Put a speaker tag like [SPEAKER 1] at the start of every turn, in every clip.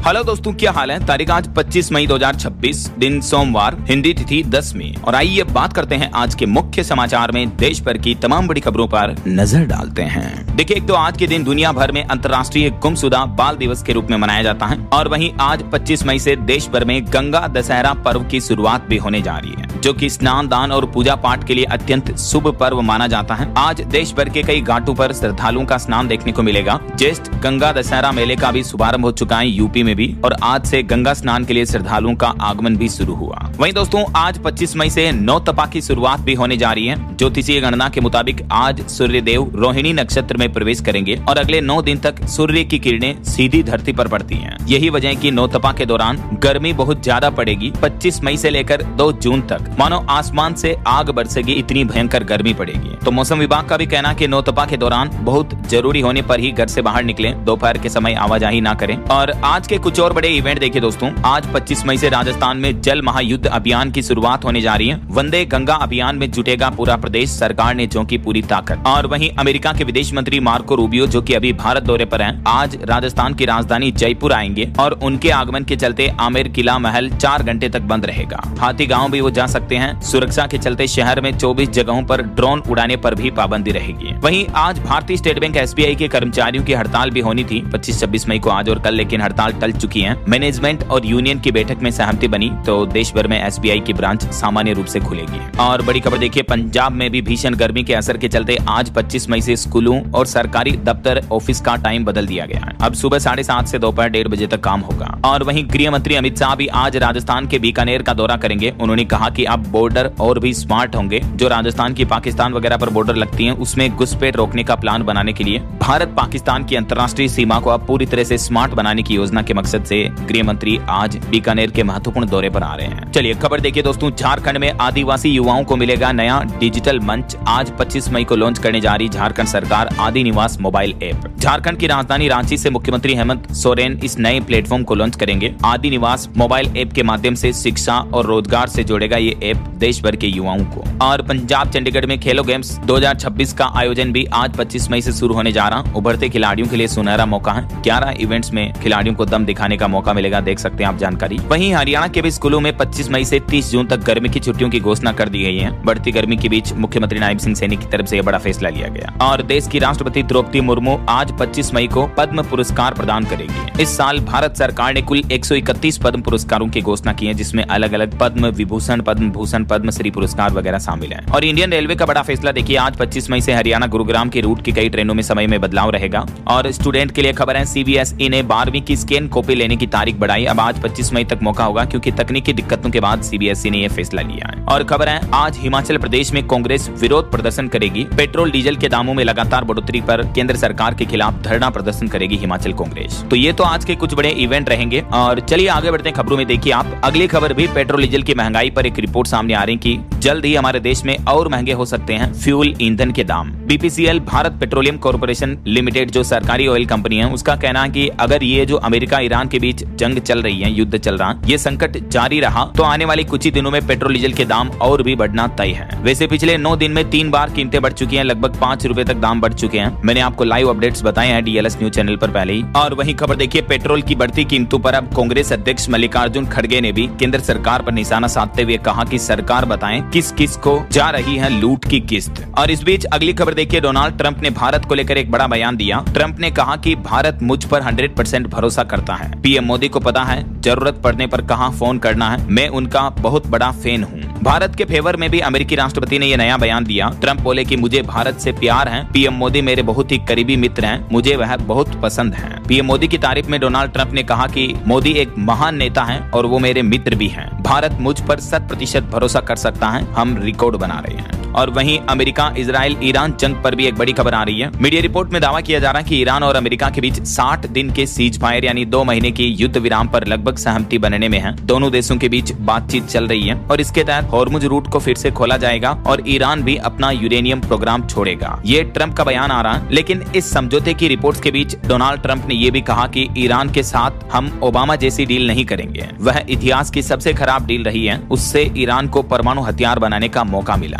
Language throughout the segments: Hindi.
[SPEAKER 1] हेलो दोस्तों, क्या हाल है। तारीख आज 25 मई 2026, दिन सोमवार, हिंदी तिथि 10वीं। और आइए बात करते हैं आज के मुख्य समाचार में देश भर की तमाम बड़ी खबरों पर नजर डालते हैं। देखिए, एक तो आज के दिन दुनिया भर में अंतर्राष्ट्रीय गुमशुदा बाल दिवस के रूप में मनाया जाता है और वहीं आज 25 मई से देश भर में गंगा दशहरा पर्व की शुरुआत भी होने जा रही है, जो कि स्नान, दान और पूजा पाठ के लिए अत्यंत शुभ पर्व माना जाता है। आज देश भर के कई घाटों पर श्रद्धालुओं का स्नान देखने को मिलेगा। ज्येष्ठ गंगा दशहरा मेले का भी शुभारंभ हो चुका है यूपी में भी, और आज से गंगा स्नान के लिए श्रद्धालुओं का आगमन भी शुरू हुआ। वहीं दोस्तों, आज 25 मई से नौतपा की शुरुआत भी होने जा रही है। ज्योतिषीय गणना के मुताबिक आज सूर्य देव रोहिणी नक्षत्र में प्रवेश करेंगे और अगले 9 दिन तक सूर्य की किरणें सीधी धरती पर पड़ती हैं। यही वजह है कि नौतपा के दौरान गर्मी बहुत ज्यादा पड़ेगी। 25 मई से लेकर 2 जून तक मानो आसमान से आग बरसेगी, इतनी भयंकर गर्मी पड़ेगी। तो मौसम विभाग का भी कहना है कि नौतपा के दौरान बहुत जरूरी होने पर ही घर से बाहर निकलें, दोपहर के समय आवाजाही ना करें। और आज के कुछ और बड़े इवेंट देखिए दोस्तों, आज 25 मई से राजस्थान में जल महायुद्ध अभियान की शुरुआत होने जा रही है। वंदे गंगा अभियान में जुटेगा पूरा प्रदेश, सरकार ने झोंकी पूरी ताकत। और वहीं अमेरिका के विदेश मंत्री मार्को रूबियो, जो कि अभी भारत दौरे पर हैं, आज राजस्थान की राजधानी जयपुर आएंगे और उनके आगमन के चलते आमेर किला महल 4 घंटे तक बंद रहेगा। हाथी गांव भी वो जा सकते हैं। सुरक्षा के चलते शहर में 24 जगहों पर ड्रोन उड़ाने पर भी पाबंदी रहेगी। वहीं आज भारतीय स्टेट बैंक SBI के कर्मचारियों की हड़ताल भी होनी थी 25-26 मई को, आज और कल, लेकिन हड़ताल टल चुकी है। मैनेजमेंट और यूनियन की बैठक में सहमति बनी तो देश भर में SBI की ब्रांच सामान्य रूप से खुलेगी। और बड़ी खबर देखिए, पंजाब में भी भीषण गर्मी के असर के चलते आज 25 मई से स्कूलों और सरकारी दफ्तर ऑफिस का टाइम बदल दिया गया है। अब सुबह 7:30 से दोपहर 1:30 बजे तक काम होगा। और वहीं गृह मंत्री अमित शाह भी आज राजस्थान के बीकानेर का दौरा करेंगे। उन्होंने कहा कि अब बॉर्डर और भी स्मार्ट होंगे। जो राजस्थान की पाकिस्तान वगैरह पर बॉर्डर लगती है, उसमें घुसपैठ रोकने का प्लान बनाने के लिए भारत पाकिस्तान की अंतर्राष्ट्रीय सीमा को अब पूरी तरह से स्मार्ट बनाने की योजना के मकसद से गृह मंत्री आज बीकानेर के महत्वपूर्ण दौरे पर आ रहे हैं। चलिए खबर देखिए दोस्तों, झारखंड में आदिवासी युवाओं को मिलेगा नया डिजिटल मंच। आज 25 मई को लॉन्च करने जा रही झारखंड सरकार आदि निवास मोबाइल ऐप। झारखंड की राजधानी रांची से मुख्यमंत्री हेमंत सोरेन इस नए प्लेटफॉर्म को लॉन्च करेंगे। आदि निवास मोबाइल ऐप के माध्यम से शिक्षा और रोजगार से जोड़ेगा ये ऐप देश भर के युवाओं को। और पंजाब चंडीगढ़ में खेलो गेम्स 2026 का आयोजन भी आज 25 मई से शुरू होने जा रहा। उभरते खिलाड़ियों के लिए सुनहरा मौका है। 11 इवेंट्स में खिलाड़ियों को दम दिखाने का मौका मिलेगा, देख सकते हैं आप जानकारी। वहीं हरियाणा के भी स्कूलों में 25 मई से 30 जून तक गर्मी की छुट्टियों की घोषणा कर दी गई है। बढ़ती गर्मी के बीच मुख्यमंत्री नायब सिंह सैनी की तरफ से यह बड़ा फैसला लिया गया। और देश की राष्ट्रपति द्रौपदी मुर्मू आज 25 मई को पद्म पुरस्कार प्रदान करेगी। इस साल भारत सरकार ने कुल 131 पद्म पुरस्कारों की घोषणा की है, जिसमें अलग अलग पद्म विभूषण, पद्म भूषण, पद्मश्री पुरस्कार वगैरह शामिल है। और इंडियन रेलवे का बड़ा फैसला देखिए, आज 25 मई से हरियाणा गुरुग्राम के रूट की कई ट्रेनों में समय में बदलाव रहेगा। और स्टूडेंट के लिए खबर है, CBSE ने 12वीं की स्कैन कॉपी लेने की तारीख बढ़ाई। अब आज 25 मई तक मौका होगा, क्योंकि तकनीकी दिक्कतों के बाद CBSE ने यह फैसला लिया है। और खबर है, आज हिमाचल प्रदेश में कांग्रेस विरोध प्रदर्शन करेगी। पेट्रोल डीजल के दामों में लगातार बढ़ोतरी पर केंद्र सरकार के खिलाफ धरना प्रदर्शन करेगी हिमाचल कांग्रेस। तो ये तो आज के कुछ बड़े इवेंट रहेंगे। और चलिए आगे बढ़ते हैं खबरों में। देखिए आप, अगली खबर भी पेट्रोल डीजल की महंगाई पर एक रिपोर्ट सामने आ रही कि जल्द ही हमारे देश में और महंगे हो सकते हैं फ्यूल ईंधन के दाम। BPCL Bharat petroleum corporation limited, जो सरकारी ऑयल कंपनी है, उसका कहना है कि अगर ये जो अमेरिका ईरान के बीच जंग चल रही है, युद्ध चल रहा, ये संकट जारी रहा तो आने वाले कुछ ही दिनों में पेट्रोल डीजल के दाम और भी बढ़ना तय है। वैसे पिछले 9 दिन में 3 बार कीमतें बढ़ चुकी हैं, लगभग 5 रुपए तक दाम बढ़ चुके हैं। मैंने आपको लाइव अपडेट्स बताए हैं DLS न्यूज चैनल पर पहले ही। और वहीं खबर देखिए, पेट्रोल की बढ़ती कीमतों पर अब कांग्रेस अध्यक्ष मल्लिकार्जुन खड़गे ने भी केंद्र सरकार पर निशाना साधते हुए कहा कि सरकार बताएं किस किस को जा रही है लूट की किस्त। और इस बीच अगली खबर देखिए, डोनाल्ड ट्रंप ने भारत को लेकर एक बड़ा बयान दिया। ट्रंप ने कहा कि भारत मुझ पर 100% भरोसा करता है। PM मोदी को पता है जरूरत पड़ने पर कहां फोन करना है। मैं उनका बहुत बड़ा फैन हूं। भारत के फेवर में भी अमेरिकी राष्ट्रपति ने यह नया बयान दिया। ट्रंप बोले कि मुझे भारत से प्यार है। PM मोदी मेरे बहुत ही करीबी मित्र हैं, मुझे वह बहुत पसंद है। PM मोदी की तारीफ में डोनाल्ड ट्रंप ने कहा कि मोदी एक महान नेता हैं और वो मेरे मित्र भी हैं। भारत मुझ पर 100% भरोसा कर सकता है। हम रिकॉर्ड बना रहे हैं। और वहीं अमेरिका इजराइल ईरान जंग पर भी एक बड़ी खबर आ रही है। मीडिया रिपोर्ट में दावा किया जा रहा है कि ईरान और अमेरिका के बीच 60 दिन के सीज फायर यानी 2 महीने की युद्ध विराम पर लगभग सहमति बनने में है। दोनों देशों के बीच बातचीत चल रही है और इसके तहत हॉर्मुज रूट को फिर से खोला जाएगा और ईरान भी अपना यूरेनियम प्रोग्राम छोड़ेगा। ये ट्रंप का बयान आ रहा है। लेकिन इस समझौते की रिपोर्ट्स के बीच डोनाल्ड ट्रंप ने यह भी कहा कि ईरान के साथ हम ओबामा जैसी डील नहीं करेंगे। वह इतिहास की सबसे खराब डील रही है। उससे ईरान को परमाणु हथियार बनाने का मौका मिला है। चलिए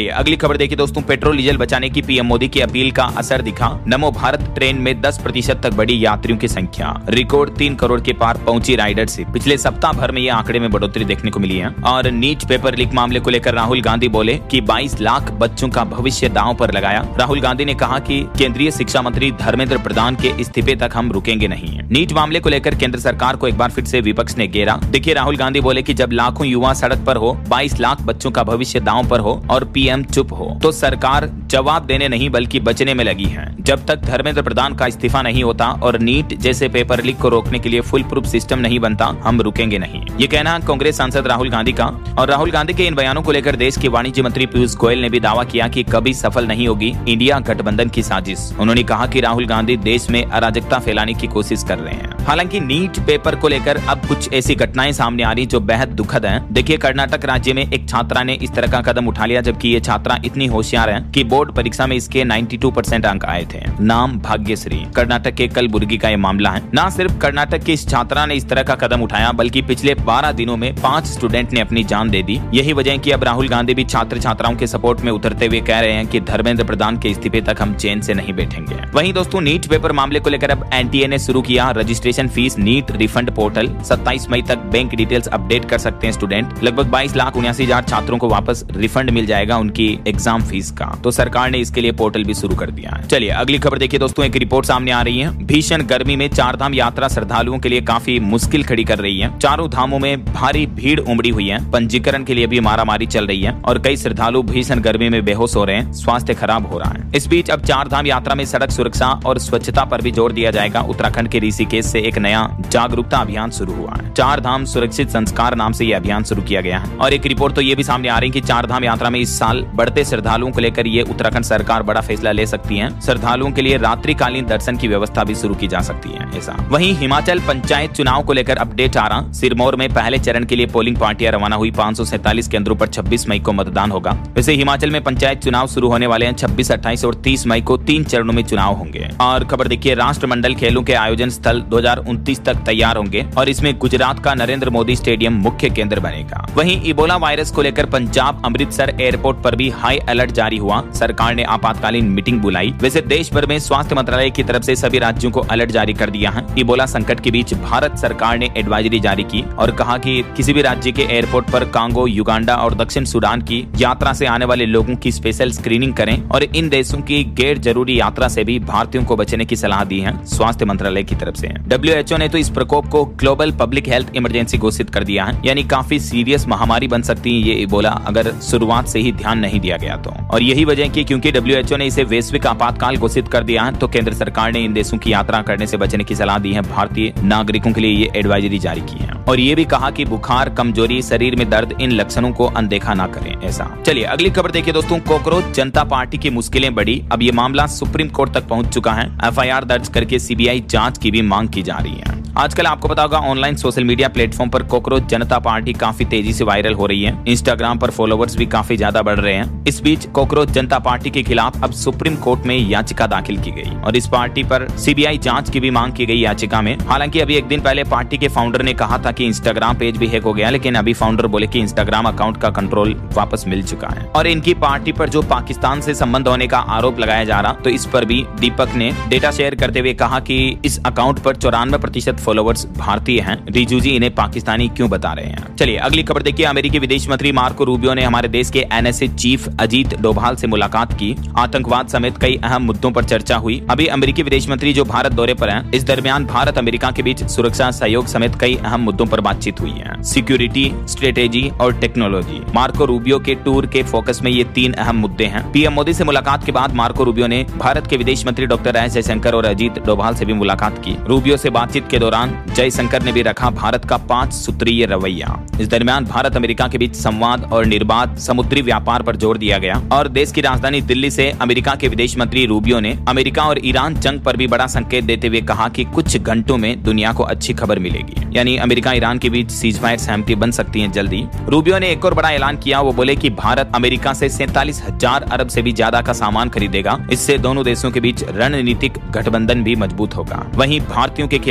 [SPEAKER 1] अगली खबर देखिए दोस्तों, पेट्रोल डीजल बचाने की पीएम मोदी की अपील का असर दिखा। नमो भारत ट्रेन में 10% तक बढ़ी यात्रियों की संख्या, रिकॉर्ड 3 करोड़ के पार पहुंची राइडरशिप। पिछले सप्ताह भर में ये आंकड़े में बढ़ोतरी देखने को मिली है। और नीट पेपर लीक मामले को लेकर राहुल गांधी बोले कि 22 लाख बच्चों का भविष्य दांव पर लगाया। राहुल गांधी ने कहा कि केंद्रीय शिक्षा मंत्री धर्मेंद्र प्रधान के इस्तीफे तक हम रुकेंगे नहीं। नीट मामले को लेकर केंद्र सरकार को एक बार फिर से विपक्ष ने घेरा। देखिए, राहुल गांधी बोले कि जब लाखों युवा सड़क पर हो, 22 लाख बच्चों का भविष्य दांव पर हो और पीएम चुप हो, तो सरकार जवाब देने नहीं बल्कि बचने में लगी है। जब तक धर्मेंद्र प्रधान का इस्तीफा नहीं होता और नीट जैसे पेपर लीक को रोकने के लिए फुल प्रूफ सिस्टम नहीं बनता, हम रुकेंगे नहीं। ये कहना कांग्रेस सांसद राहुल गांधी का। और राहुल गांधी के इन बयानों को लेकर देश के वाणिज्य मंत्री पीयूष गोयल ने भी दावा किया कि कभी सफल नहीं होगी इंडिया गठबंधन की साजिश। उन्होंने कहा कि राहुल गांधी देश में अराजकता फैलाने की कोशिश कर रहे हैं। हालांकि नीट पेपर को लेकर अब कुछ ऐसी घटनाएं सामने आ रही जो बेहद दुखद हैं। देखिए, कर्नाटक राज्य में एक छात्रा ने इस तरह का कदम उठा लिया, जबकि ये छात्रा इतनी होशियार है कि बोर्ड परीक्षा में इसके 92% अंक आए थे। नाम भाग्यश्री, कर्नाटक के कलबुर्गी का ये मामला है। न सिर्फ कर्नाटक की इस छात्रा ने इस तरह का कदम उठाया, बल्कि पिछले 12 दिनों में 5 स्टूडेंट ने अपनी जान दे दी। यही वजह है कि अब राहुल गांधी भी छात्र छात्राओं के सपोर्ट में उतरते हुए कह रहे हैं कि धर्मेंद्र प्रधान के इस्तीफे तक हम चैन से नहीं बैठेंगे। वहीं दोस्तों, नीट पेपर मामले को लेकर अब एनटीए ने शुरू किया registration fees NEET refund portal. 27 मई तक बैंक डिटेल्स अपडेट कर सकते हैं स्टूडेंट। लगभग 22,79,000 छात्रों को वापस रिफंड मिल जाएगा उनकी एग्जाम फीस का। तो सरकार ने इसके लिए पोर्टल भी शुरू कर दिया है। चलिए अगली खबर देखिए दोस्तों, एक रिपोर्ट सामने आ रही है। भीषण गर्मी में चारधाम यात्रा श्रद्धालुओं के लिए काफी मुश्किल खड़ी कर रही है। चारों धामों में भारी भीड़ उमड़ी हुई है। पंजीकरण के लिए भी मारामारी चल रही है और कई श्रद्धालु भीषण गर्मी में बेहोश हो रहे हैं। स्वास्थ्य खराब हो रहा है। इस बीच अब चारधाम यात्रा में सड़क सुरक्षा और स्वच्छता पर भी जोर दिया जाएगा। उत्तराखंड के ऋषिकेश से एक नया जागरूकता अभियान शुरू हुआ है। चारधाम सुरक्षित संस्कार नाम से यह अभियान शुरू किया गया है। और एक रिपोर्ट तो ये भी सामने आ रही है कि चारधाम यात्रा में इस साल बढ़ते श्रद्धालुओं को लेकर ये उत्तराखंड सरकार बड़ा फैसला ले सकती है। श्रद्धालुओं के लिए रात्रिकालीन दर्शन की व्यवस्था भी शुरू की जा सकती है। ऐसा वहीं हिमाचल पंचायत चुनाव को लेकर अपडेट आ रहा। सिरमौर में पहले चरण के लिए पोलिंग पार्टियां रवाना हुई। 547 केंद्रों पर 26 मई को मतदान होगा। वैसे हिमाचल में पंचायत चुनाव शुरू होने वाले हैं। 26, 28 और 30 मई को 3 चरणों में चुनाव होंगे। और खबर देखिए, राष्ट्रमंडल खेलों के आयोजन स्थल 2029 तक तैयार होंगे और इसमें गुजरात का नरेंद्र मोदी स्टेडियम मुख्य केंद्र बनेगा। वहीं इबोला वायरस को लेकर पंजाब अमृतसर एयरपोर्ट पर भी हाई अलर्ट जारी हुआ। सरकार ने आपातकालीन मीटिंग बुलाई। वैसे देश भर में स्वास्थ्य मंत्रालय की तरफ से सभी राज्यों को अलर्ट जारी कर दिया है। इबोला संकट के बीच भारत सरकार ने एडवाइजरी जारी की और कहा कि किसी भी राज्य के एयरपोर्ट पर कांगो, युगांडा और दक्षिण सूडान की यात्रा से आने वाले लोगों की स्पेशल स्क्रीनिंग करें और इन देशों की गैर जरूरी यात्रा से भी भारतीयों को बचने की सलाह दी है स्वास्थ्य मंत्रालय की तरफ से। WHO ने तो इस प्रकोप को ग्लोबल पब्लिक हेल्थ इमरजेंसी घोषित कर दिया है, यानी काफी सीरियस महामारी बन सकती है ये इबोला अगर शुरुआत से ही ध्यान नहीं दिया गया तो। और यही वजह है कि क्योंकि WHO ने इसे वैश्विक आपातकाल घोषित कर दिया है, तो केंद्र सरकार ने इन देशों की यात्रा करने से बचने की सलाह दी है। भारतीय नागरिकों के लिए ये एडवाइजरी जारी की है और ये भी कहा कि बुखार, कमजोरी, शरीर में दर्द, इन लक्षणों को अनदेखा ना करें। ऐसा चलिए अगली खबर देखिए दोस्तों, कॉकरोच जनता पार्टी की मुश्किलें बढ़ी। अब ये मामला सुप्रीम कोर्ट तक पहुंच चुका है। FIR दर्ज करके CBI जांच की भी मांग की जा रही है। आजकल आपको पता होगा ऑनलाइन सोशल मीडिया प्लेटफॉर्म पर कॉकरोच जनता पार्टी काफी तेजी से वायरल हो रही है। इंस्टाग्राम पर फॉलोवर्स भी काफी ज्यादा बढ़ रहे हैं। इस बीच कॉकरोच जनता पार्टी के खिलाफ अब सुप्रीम कोर्ट में याचिका दाखिल की गई और इस पार्टी पर CBI जांच की भी मांग की गई याचिका में। हालांकि अभी एक दिन पहले पार्टी के फाउंडर ने कहा था कि इंस्टाग्राम पेज भी हैक हो गया, लेकिन अभी फाउंडर बोले कि इंस्टाग्राम अकाउंट का कंट्रोल वापस मिल चुका है। और इनकी पार्टी पर जो पाकिस्तान से संबंध होने का आरोप लगाया जा रहा, तो इस पर भी दीपक ने डेटा शेयर करते हुए कहा कि इस अकाउंट पर 94% फॉलोवर्स भारतीय हैं। रिजू जी इन्हें पाकिस्तानी क्यों बता रहे हैं। चलिए अगली खबर देखिए, अमेरिकी विदेश मंत्री मार्को रूबियो ने हमारे देश के NSA चीफ अजीत डोभाल से मुलाकात की। आतंकवाद समेत कई अहम मुद्दों पर चर्चा हुई। अभी अमेरिकी विदेश मंत्री जो भारत दौरे पर हैं, इस दरमियान भारत अमेरिका के बीच सुरक्षा सहयोग समेत कई अहम मुद्दों पर बातचीत हुई है। सिक्योरिटी, स्ट्रेटेजी और टेक्नोलॉजी। मार्को रूबियो के टूर के फोकस में ये 3 अहम मुद्दे हैं। पीएम मोदी से मुलाकात के बाद मार्को रूबियो ने भारत के विदेश मंत्री डॉक्टर एस जयशंकर और अजीत डोभाल से भी मुलाकात की। रूबियो से बातचीत के दौरान जयशंकर ने भी रखा भारत का 5 सूत्रीय रवैया। इस दरमियान भारत अमेरिका के बीच संवाद और निर्बाध समुद्री व्यापार पर जोर दिया गया और देश की राजधानी दिल्ली से अमेरिका के विदेश मंत्री रूबियो ने अमेरिका और ईरान जंग पर भी बड़ा संकेत देते हुए कहा कि कुछ घंटों में दुनिया को अच्छी खबर मिलेगी, यानी अमेरिका ईरान के बीच सीजफायर सहमति बन सकती है जल्दी। रूबियो ने एक और बड़ा ऐलान किया। वो बोले कि भारत अमेरिका से 47,000 अरब से भी ज्यादा का सामान खरीदेगा। इससे दोनों देशों के बीच रणनीतिक गठबंधन भी मजबूत होगा। वहीं भारतीयों के खिलाफ नस्ल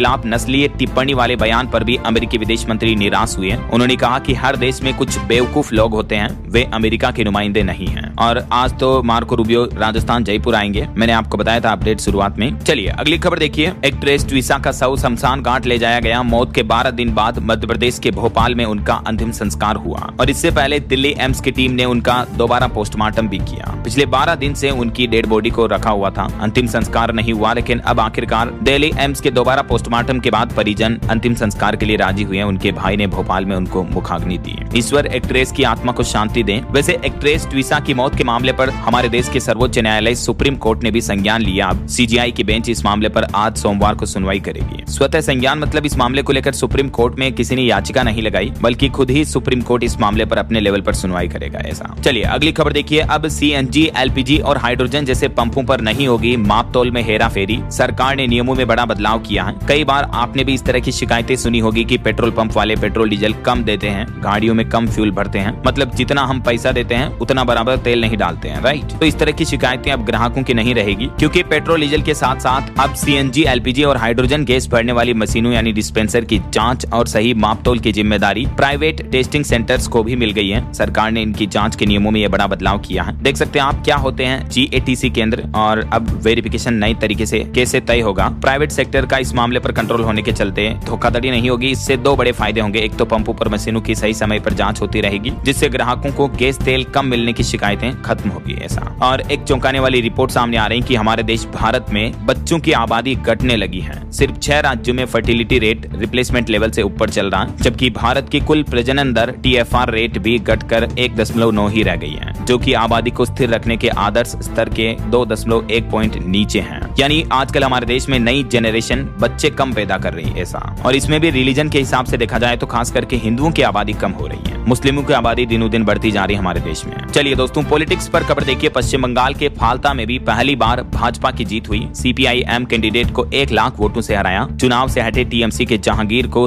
[SPEAKER 1] लिए टिप्पणी वाले बयान पर भी अमेरिकी विदेश मंत्री निराश हुए। उन्होंने कहा कि हर देश में कुछ बेवकूफ लोग होते हैं, वे अमेरिका के नुमाइंदे नहीं हैं। और आज तो मार्को रूबियो राजस्थान जयपुर आएंगे, मैंने आपको बताया था अपडेट शुरुआत में। चलिए अगली खबर देखिए। एक्ट्रेस ट्विसा का शव शमशान घाट ले जाया गया। मौत के 12 दिन बाद मध्य प्रदेश के भोपाल में उनका अंतिम संस्कार हुआ और इससे पहले दिल्ली एम्स की टीम ने उनका दोबारा पोस्टमार्टम भी किया। पिछले 12 दिन से उनकी डेड बॉडी को रखा हुआ था, अंतिम संस्कार नहीं हुआ, लेकिन अब आखिरकार दिल्ली एम्स के दोबारा पोस्टमार्टम के बाद परिजन अंतिम संस्कार के लिए राजी हुए। उनके भाई ने भोपाल में उनको मुखाग्नि दी। ईश्वर एक्ट्रेस की आत्मा को शांति दें। वैसे एक्ट्रेस ट्विसा की मौत के मामले पर हमारे देश के सर्वोच्च न्यायालय सुप्रीम कोर्ट ने भी संज्ञान लिया। अब सीजीआई की बेंच इस मामले पर आज सोमवार को सुनवाई करेगी। स्वतः संज्ञान मतलब इस मामले को लेकर सुप्रीम कोर्ट में किसी ने याचिका नहीं लगाई, बल्कि खुद ही सुप्रीम कोर्ट इस मामले पर अपने लेवल पर सुनवाई करेगा। ऐसा चलिए अगली खबर देखिए। अब सीएनजी, एलपीजी और हाइड्रोजन जैसे पंपों पर नहीं होगी माप तोल में हेरा फेरी। सरकार ने नियमों में बड़ा बदलाव किया है। कई बार आपने भी इस तरह की शिकायतें सुनी होगी कि पेट्रोल पंप वाले पेट्रोल डीजल कम देते हैं, गाड़ियों में कम फ्यूल भरते हैं, मतलब जितना हम पैसा देते हैं उतना बराबर तेल नहीं डालते हैं, राइट। तो इस तरह की शिकायतें अब ग्राहकों की नहीं रहेगी, क्योंकि पेट्रोल डीजल के साथ साथ अब सीएनजी, एलपीजी और हाइड्रोजन गैस भरने वाली मशीनों यानी डिस्पेंसर की जांच और सही मापतोल की जिम्मेदारी प्राइवेट टेस्टिंग सेंटर्स को भी मिल गई है। सरकार ने इनकी जांच के नियमों में यह बड़ा बदलाव किया है। देख सकते हैं आप क्या होते हैं जीएटीसी केंद्र, और अब वेरिफिकेशन नई तरीके से कैसे तय होगा। प्राइवेट सेक्टर का इस मामले पर कंट्रोल होने के चलते धोखाधड़ी नहीं होगी। इससे दो बड़े फायदे होंगे। एक तो पंपों पर मशीनों की सही समय पर जांच होती रहेगी, जिससे ग्राहकों को गैस तेल कम मिलने की शिकायतें खत्म होगी। ऐसा और एक चौंकाने वाली रिपोर्ट सामने आ रही कि हमारे देश भारत में बच्चों की आबादी घटने लगी है। सिर्फ 6 राज्यों में फर्टिलिटी रेट रिप्लेसमेंट लेवल से ऊपर चल रहा है, जबकि भारत की कुल प्रजनन दर TFR रेट भी घटकर 1.9 ही रह गई है, जो कि आबादी को स्थिर रखने के आदर्श स्तर के 2.1 पॉइंट नीचे है। यानी आजकल हमारे देश में नई जनरेशन बच्चे कम पैदा कर रही है। ऐसा और इसमें भी रिलीजन के हिसाब से देखा जाए तो खास करके हिंदुओं की आबादी कम हो रही है, मुस्लिमों की आबादी दिनों दिन बढ़ती जा रही है हमारे देश में। चलिए दोस्तों पॉलिटिक्स पर खबर देखिए। पश्चिम बंगाल के फाल्ता में भी पहली बार भाजपा की जीत हुई। CPIM कैंडिडेट को 1 लाख वोटों से हराया। चुनाव से हटे TMC के जहांगीर को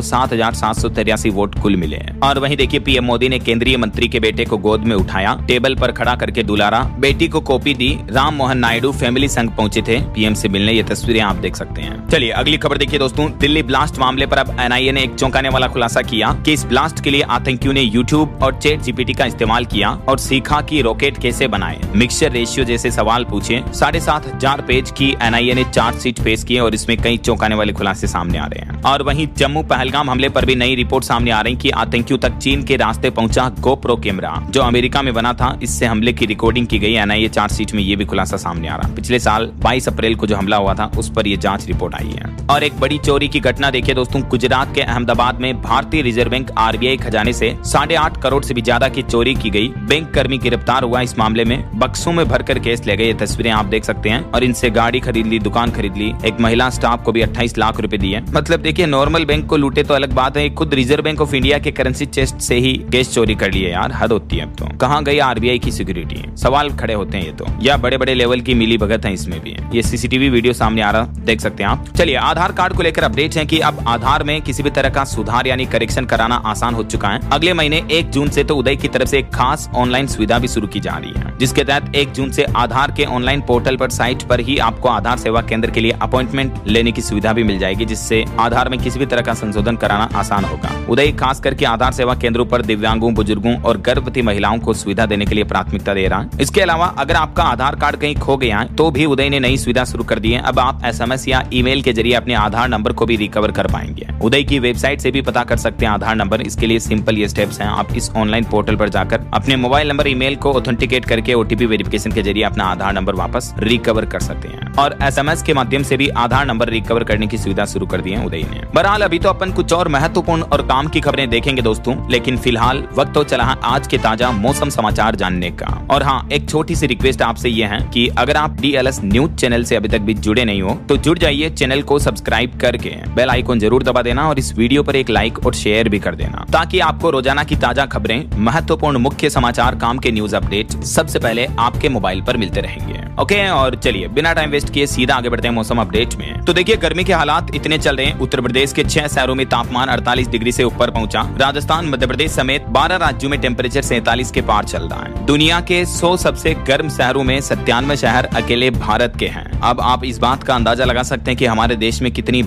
[SPEAKER 1] 7,783 वोट कुल मिले। और वहीं देखिए PM मोदी ने केंद्रीय मंत्री के बेटे को गोद में उठाया, टेबल पर खड़ा करके दुलारा, बेटी को कॉपी दी। राम मोहन नायडू फैमिली संग पहुंचे थे PM से मिलने। ये तस्वीरें आप देख सकते हैं। चलिए अगली खबर देखिए दोस्तों। दिल्ली ब्लास्ट मामले पर अब NIA ने एक चौंकाने वाला खुलासा किया कि इस ब्लास्ट के लिए आतंकियों ने YouTube और ChatGPT का इस्तेमाल किया और सीखा कि रॉकेट कैसे बनाए, मिक्सचर रेशियो जैसे सवाल पूछे। 7,500 पेज की NIA ने चार्जशीट पेश की और इसमें कई चौंकाने वाले खुलासे सामने आ रहे हैं। और वहीं जम्मू पहलगाम हमले पर भी नई रिपोर्ट सामने आ रही कि आतंकियों तक चीन के रास्ते पहुंचा GoPro कैमरा, जो अमेरिका में बना था। इससे हमले की रिकॉर्डिंग की गई। NIA चार्जशीट में ये भी खुलासा सामने आ रहा। पिछले साल 22 अप्रैल को जो हमला हुआ था उस पर यह जांच रिपोर्ट आई है। और एक बड़ी चोरी की घटना देखिए दोस्तों। गुजरात के अहमदाबाद में भारतीय रिजर्व बैंक RBI खजाने से 8.5 करोड़ से भी ज्यादा की चोरी की गई। बैंक कर्मी गिरफ्तार हुआ। इस मामले में बक्सों में भरकर केस ले गए। ये तस्वीरें आप देख सकते हैं। और इनसे गाड़ी खरीद ली, दुकान खरीद ली। एक महिला स्टाफ को भी 28 लाख रुपए दिए। मतलब देखिए नॉर्मल बैंक को लूटे तो अलग बात है, खुद रिजर्व बैंक ऑफ इंडिया के करेंसी चेस्ट से ही केस चोरी कर लिए। यार हद होती है। अब तो कहाँ गई RBI की सिक्योरिटी? सवाल खड़े होते हैं ये तो, या बड़े बड़े लेवल की मिली भगत है इसमें भी। ये CCTV वीडियो सामने आ रहा, देख सकते हैं आप। चलिए आधार कार्ड को लेकर अपडेट है कि अब आधार में किसी भी तरह का सुधार यानी करेक्शन कराना आसान हो चुका है। अगले महीने 1 जून से तो उदय की तरफ से एक खास ऑनलाइन सुविधा भी शुरू की जा रही है, जिसके तहत 1 जून से आधार के ऑनलाइन पोर्टल पर साइट पर ही आपको आधार सेवा केंद्र के लिए अपॉइंटमेंट लेने की सुविधा भी मिल जाएगी, जिससे आधार में किसी भी तरह का संशोधन कराना आसान होगा। उदय खास करके आधार सेवा केंद्रों पर दिव्यांगों, बुजुर्गों और गर्भवती महिलाओं को सुविधा देने के लिए प्राथमिकता दे रहा है। इसके अलावा अगर आपका आधार कार्ड कहीं खो गया है तो भी उदय ने नई सुविधा शुरू कर दी है। अब आप SMS या ईमेल के जरिए अपने आधार नंबर को भी रिकवर कर पाएंगे। उदय की वेबसाइट से भी पता कर सकते हैं आधार नंबर। इसके लिए सिंपल ये स्टेप्स हैं। आप इस ऑनलाइन पोर्टल पर जाकर अपने मोबाइल नंबर, ईमेल को ऑथेंटिकेट करके OTP वेरिफिकेशन के जरिए अपना आधार नंबर वापस रिकवर कर सकते हैं। और SMS के माध्यम से भी आधार नंबर रिकवर करने की सुविधा शुरू कर दी है उदय ने। बहरहाल अभी तो अपन कुछ और महत्वपूर्ण और काम की खबरें देखेंगे दोस्तों, लेकिन फिलहाल वक्त तो चला है आज के ताजा मौसम समाचार जानने का। और हाँ, एक छोटी सी रिक्वेस्ट आपसे ये है कि अगर आप DLS न्यूज चैनल से अभी तक भी जुड़े नहीं हो तो जुड़ जाइए। चैनल को सब्सक्राइब करके बेल आइकन जरूर दबा देना और इस वीडियो पर एक लाइक और शेयर भी कर देना, ताकि आपको रोजाना की ताजा खबरें, महत्वपूर्ण मुख्य समाचार, काम के न्यूज अपडेट सबसे पहले आपके मोबाइल पर मिलते रहेंगे। ओके, और चलिए बिना टाइम वेस्ट किए सीधा आगे बढ़ते हैं मौसम अपडेट में। तो देखिए गर्मी के हालात इतने चल रहे हैं। उत्तर प्रदेश के 6 शहरों में तापमान 48 डिग्री से ऊपर पहुंचा। राजस्थान, मध्य प्रदेश समेत 12 राज्यों में टेम्परेचर 47 के पार चल रहा है। दुनिया के 100 सबसे गर्म शहरों में 97 शहर अकेले भारत के हैं। अब आप इस बात का अंदाजा लगा सकते हैं कि हमारे देश में कितनी भयंकर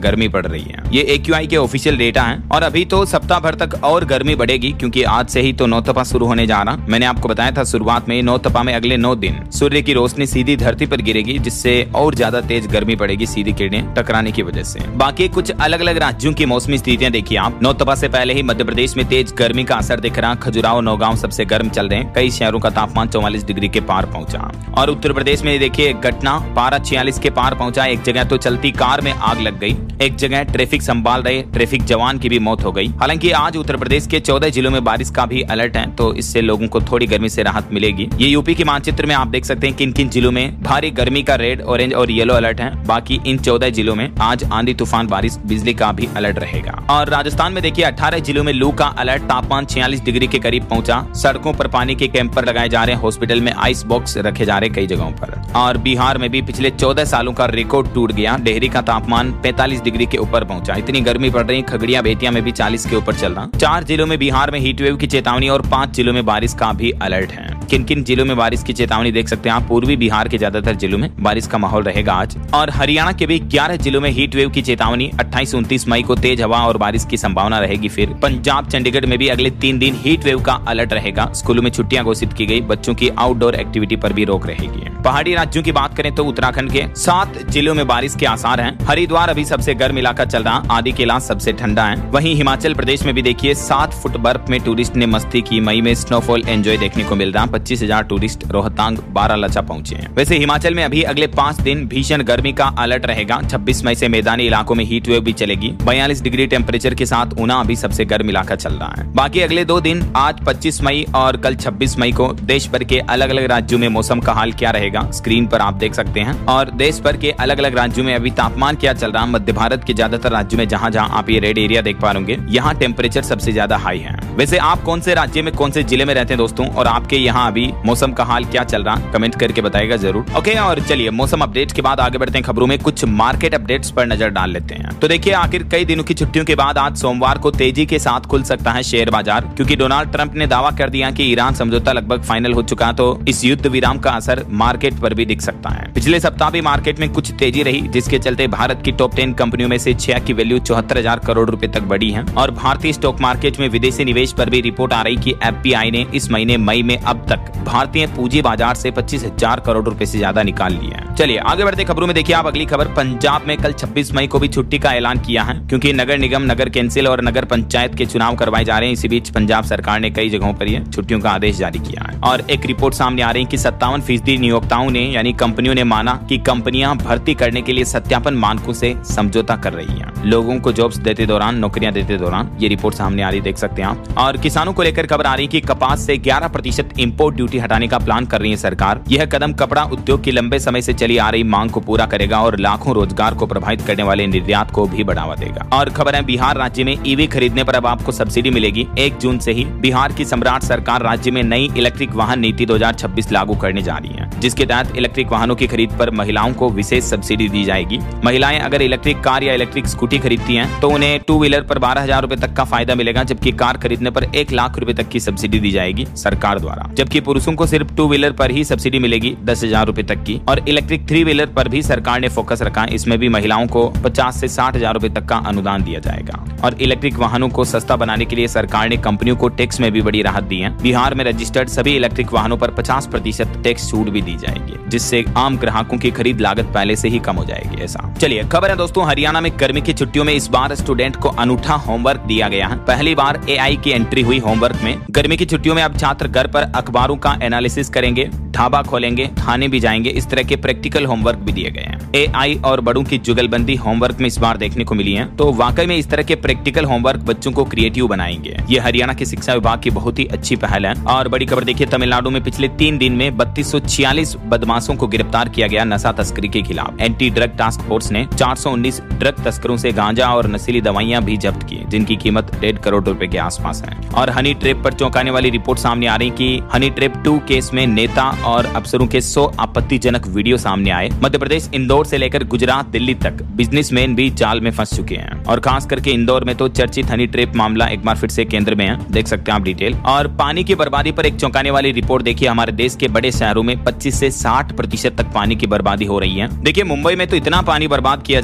[SPEAKER 1] गर्मी पड़ रही है। ये AQI के ऑफिशियल डेटा है और अभी तो सप्ताह भर तक और गर्मी बढ़ेगी क्योंकि आज से ही तो नौतपा शुरू होने जा रहा। मैंने आपको बताया था शुरुआत में, नौतपा में अगले 9 दिन सूर्य की रोशनी सीधी धरती पर गिरेगी, जिससे और ज्यादा तेज गर्मी पड़ेगी सीधी किरणें टकराने की वजह से। बाकी कुछ अलग अलग राज्यों की मौसमी स्थितियां देखिए आप। नौतपा से पहले ही मध्य प्रदेश में तेज गर्मी का असर दिख रहा। खजुराहो, नौगांव सबसे गर्म चल रहे हैं। कई शहरों का तापमान 44 डिग्री के पार पहुंचा। और उत्तर प्रदेश में देखिए घटना, पारा 46 के पार पहुंचा। एक जगह तो चलती कार में आग लग गई, एक जगह ट्रैफिक संभाल रहे ट्रैफिक जवान की भी मौत हो गई। हालांकि आज उत्तर प्रदेश के 14 जिलों में बारिश का भी अलर्ट है, तो इससे लोगों को थोड़ी गर्मी से राहत मिलेगी। ये यूपी के मानचित्र में आप देख सकते हैं किन किन जिलों में भारी गर्मी का रेड, ऑरेंज और येलो अलर्ट है। बाकी इन 14 जिलों में आज आंधी तूफान, बारिश, बिजली का भी अलर्ट रहेगा। और राजस्थान में देखिए 18 जिलों में लू का अलर्ट, तापमान 46 डिग्री के करीब पहुंचा। सड़कों पर पानी के कैंपर लगाए जा रहे हैं, हॉस्पिटल में आइस बॉक्स रखे जा रहे हैं कई जगहों पर। और बिहार में भी पिछले 14 सालों का रिकॉर्ड टूट गया। डेहरी का तापमान 45 डिग्री के ऊपर पहुंचा। इतनी गर्मी पड़ रही, खगड़िया बेतिया में भी 40 के ऊपर चल रहा। 4 जिलों में बिहार में हीट वेव की चेतावनी और 5 जिलों में बारिश का भी अलर्ट है। किन किन जिलों में बारिश की चेतावनी देख सकते हैं आप। पूर्वी बिहार के ज्यादातर जिलों में बारिश का माहौल रहेगा आज। और हरियाणा के भी 11 जिलों में हीट वेव की चेतावनी। 28-29 मई को तेज हवा और बारिश की संभावना रहेगी। फिर पंजाब, चंडीगढ़ में भी अगले 3 दिन हीट वेव का अलर्ट रहेगा। स्कूलों में छुट्टियां घोषित की गई। बच्चों की आउटडोर एक्टिविटी पर भी रोक रहेगी। पहाड़ी राज्यों की बात करें तो उत्तराखंड के 7 जिलों में बारिश के आसार हैं। हरिद्वार अभी सबसे गर्म इलाका चल रहा, आदि केला सबसे ठंडा है। वहीं हिमाचल प्रदेश में भी देखिए 7 फुट बर्फ में टूरिस्ट ने मस्ती की। मई में स्नोफॉल एंजॉय देखने को मिल रहा। 25,000 टूरिस्ट रोहतांग, बारालाचा पहुंचे हैं। वैसे हिमाचल में अभी अगले 5 दिन भीषण गर्मी का अलर्ट रहेगा। 26 मई से मैदानी इलाकों में हीट वेव भी चलेगी। 42 डिग्री टेम्परेचर के साथ ऊना अभी सबसे गर्म इलाका चल रहा है। बाकी अगले 2 दिन, आज 25 मई और कल 26 मई को देश भर के अलग अलग राज्यों में मौसम का हाल क्या रहेगा स्क्रीन पर आप देख सकते हैं। और देश भर के अलग अलग राज्यों में अभी तापमान क्या चल रहा। मध्य भारत के ज्यादातर राज्यों में जहां जहां आप ये रेड एरिया देख पा रहे होंगे, यहाँ टेम्परेचर सबसे ज्यादा हाई है। वैसे आप कौन से राज्य में, कौन से जिले में रहते हैं दोस्तों, और आपके यहाँ अभी मौसम का हाल क्या चल रहा, कमेंट करके बताएगा जरूर। ओके, और चलिए मौसम अपडेट के बाद आगे बढ़ते हैं खबरों में। कुछ मार्केट अपडेट्स पर नजर डाल लेते हैं। तो देखिए आखिर कई दिनों की छुट्टियों के बाद आज सोमवार को तेजी के साथ खुल सकता है शेयर बाजार, क्योंकि डोनाल्ड ट्रंप ने दावा कर दिया कि ईरान समझौता लगभग फाइनल हो चुका, तो इस युद्ध विराम का असर मार्केट पर भी दिख सकता है। पिछले सप्ताह भी मार्केट में कुछ तेजी रही, जिसके चलते भारत की टॉप 10 कंपनियों में से 6 की वैल्यू 74,000 करोड़ रुपए तक बढ़ी है। और भारतीय स्टॉक मार्केट में विदेशी निवेश पर भी रिपोर्ट आ रही कि एफपीआई ने इस महीने मई में अब तक भारतीय पूंजी बाजार से 25,000 करोड़ रुपए से ज्यादा निकाल लिया है। चलिए आगे बढ़ते खबरों में। देखिए आप अगली खबर, पंजाब में कल 26 मई को भी छुट्टी का ऐलान किया है, क्योंकि नगर निगम, नगर कैंसिल और नगर पंचायत के चुनाव करवाए जा रहे हैं। इसी बीच पंजाब सरकार ने कई जगहों पर ये छुट्टियों का आदेश जारी किया है। और एक रिपोर्ट सामने आ रही है कि 57% नियोक्ताओं ने, यानी कंपनियों ने माना कि कंपनियां भर्ती करने के लिए सत्यापन मानकों से समझौता कर रही हैं। लोगों को जॉब्स देते दौरान, नौकरियां देते दौरान, ये रिपोर्ट सामने आ रही, देख सकते हैं आप। और किसानों को लेकर खबर आ रही है कि कपास से 11% इंपोर्ट ड्यूटी हटाने का प्लान कर रही है सरकार। यह कदम कपड़ा उद्योग की लंबे समय से चली आ रही मांग को पूरा करेगा और लाखों रोजगार को प्रभावित करने वाले निर्यात को भी बढ़ावा देगा। और खबर है बिहार राज्य में ईवी खरीदने पर अब आपको सब्सिडी मिलेगी। 1 जून से ही बिहार की सम्राट सरकार राज्य में नई इलेक्ट्रिक वाहन नीति 2026 लागू करने जा रही है, जिसके तहत इलेक्ट्रिक वाहनों की खरीद पर महिलाओं को विशेष सब्सिडी दी जाएगी। महिलाएं अगर इलेक्ट्रिक कार या इलेक्ट्रिक स्कूटी खरीदती हैं तो उन्हें 2 व्हीलर पर 12,000 रुपए तक का फायदा मिलेगा, जबकि कार खरीदने पर 1 लाख रुपए तक की सब्सिडी दी जाएगी सरकार द्वारा। जबकि पुरुषों को सिर्फ 2 व्हीलर पर ही सब्सिडी मिलेगी 10,000 रुपए तक की। और इलेक्ट्रिक 3 व्हीलर पर भी सरकार ने फोकस रखा है, इसमें भी महिलाओं को 50 से 60,000 रुपए तक का अनुदान दिया जाएगा। और इलेक्ट्रिक वाहनों को सस्ता बनाने के लिए सरकार ने कंपनियों को टैक्स में भी बड़ी राहत दी है। बिहार में रजिस्टर्ड सभी इलेक्ट्रिक वाहनों पर 50% टैक्स छूट भी दी जाएगी, जिससे आम ग्राहकों की खरीद लागत पहले से ही कम हो जाएगी। ऐसा चलिए खबर है दोस्तों, हरियाणा में गर्मी की छुट्टियों में इस बार स्टूडेंट को अनूठा होमवर्क दिया गया है। पहली बार AI की एंट्री हुई होमवर्क में। गर्मी की छुट्टियों में अब छात्र घर पर अखबारों का एनालिसिस करेंगे, ढाबा खोलेंगे, थाने भी जाएंगे। इस तरह के प्रैक्टिकल होमवर्क भी दिए गए हैं। AI और बड़ों की जुगलबंदी होमवर्क में इस बार देखने को मिली है, तो वाकई में इस तरह के प्रैक्टिकल होमवर्क बच्चों को क्रिएटिव बनाएंगे। ये हरियाणा की शिक्षा विभाग की बहुत ही अच्छी पहल है। और बड़ी खबर देखिए, तमिलनाडु में पिछले 3 दिन में 3246 बदमाशों को गिरफ्तार किया गया नशा तस्करी के खिलाफ। एंटी ड्रग टास्क फोर्स ने 419 ड्रग तस्करों से गांजा और नशीली दवाइयां भी जब्त की, जिनकी कीमत 1.5 करोड़ रुपए के आसपास है। और हनी ट्रैप पर चौंकाने वाली रिपोर्ट सामने आ रही कि हनी ट्रैप 2 केस में नेता और अफसरों के 100 आपत्तिजनक वीडियो सामने आए। मध्य प्रदेश इंदौर से लेकर गुजरात, दिल्ली तक बिजनेसमैन भी जाल में फंस चुके हैं। और खास करके इंदौर में तो चर्चित हनी ट्रैप मामला एक बार फिर से केंद्र में है, देख सकते हैं आप डिटेल। और पानी की बर्बादी पर एक चौंकाने वाली रिपोर्ट देखिए, हमारे देश के बड़े शहरों में 25 से 60% तक पानी की बर्बादी हो रही है। देखिए मुंबई में तो इतना पानी बर्बाद किया जा रहा है